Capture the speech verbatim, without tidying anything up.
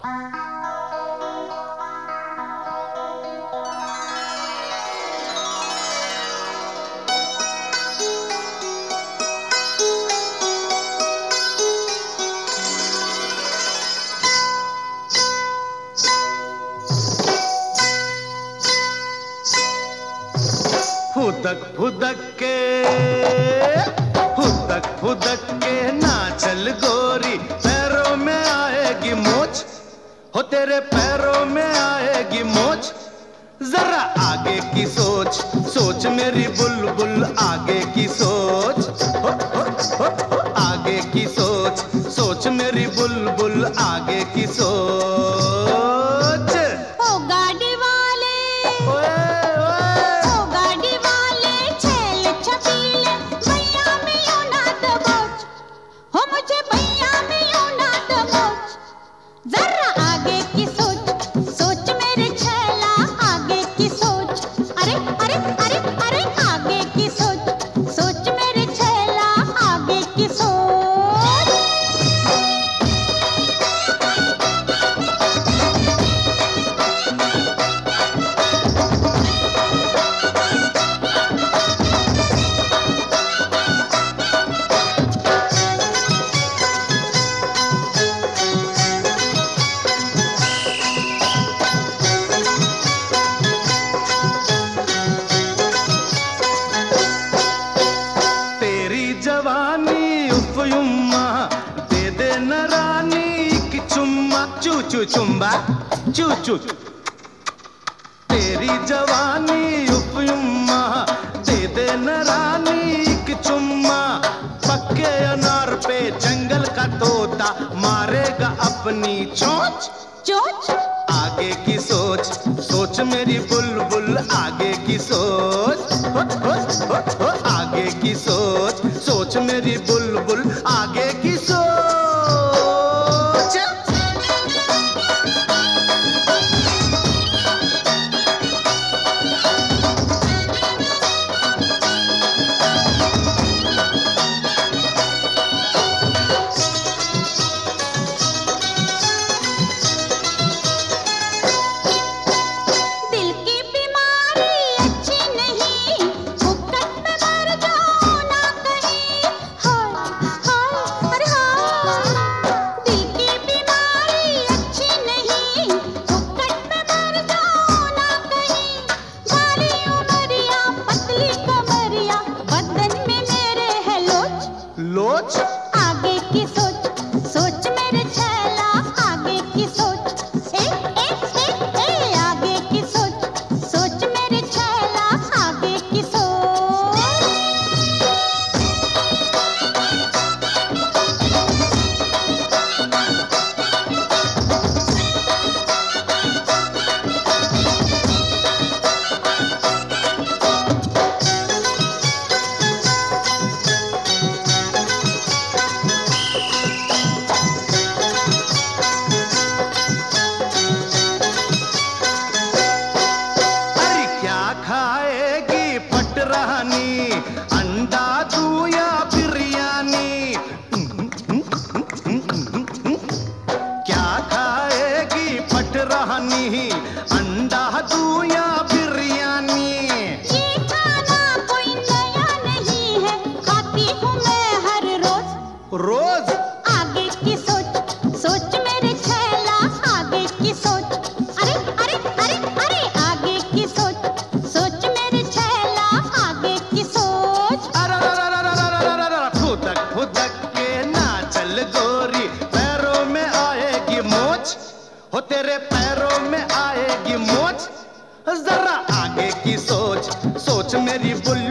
फुदक फुदक के फुदक फुदक के नाचल गोरी, पैरों में आएगी मोच, हो तेरे पैरों में आएगी मोच। जरा आगे की सोच, सोच मेरी बुलबुल आगे की सोच, हो, हो, हो, हो, आगे की सोच, सोच मेरी बुलबुल आगे की सोच। ओ गाड़ी वाले, ओए ओए, ओ गाड़ी वाले छैल छबीले, भैया में यूं ना दबोच, हो मुझे भैया में यूं ना दबोच। जरा आगे की सोच, सोच मेरे छैला आगे की सोच। अरे अरे अरे अरे आगे की सोच, सोच मेरे छैला आगे की सोच। जवानी उफ युम्मा दे दे न रानी की चुम्मा, चू चू चुम्बा चू चू। तेरी जवानी उफ युम्मा दे दे न रानी की चुम्मा, पक्के अनार पे जंगल का तोता मारेगा अपनी चोंच चोच। आगे की सोच, सोच मेरी बुलबुल आगे की सोच, हो, हो, हो, हो, आगे की सोच, सोच मेरी बुलबुल आगे की सोच। लोच आगे की सोच, सोच मेरे छैला आगे की सोच। ए ए ए ए आगे की सोच, सोच मेरे छैला आगे की सोच। खाएगी पटरानी, अंडा दूं या बिरयानी, क्या खाएगी पटरानी, अंडा दूं या बिरयानी। ये खाना कोई नया नहीं है, खाती हूँ मैं हर रोज रोज। आगे की सोच, सोच मेरे छैला आगे की सोच। अरे अरे अरे अरे आगे की सोच, सोच मेरे छैला आगे की सोच। फुदक फुदक के नाचल गोरी, पैरों में आएगी मोच, हो तेरे पैरों में आएगी मोच। जरा आगे की सोच, सोच मेरी बुल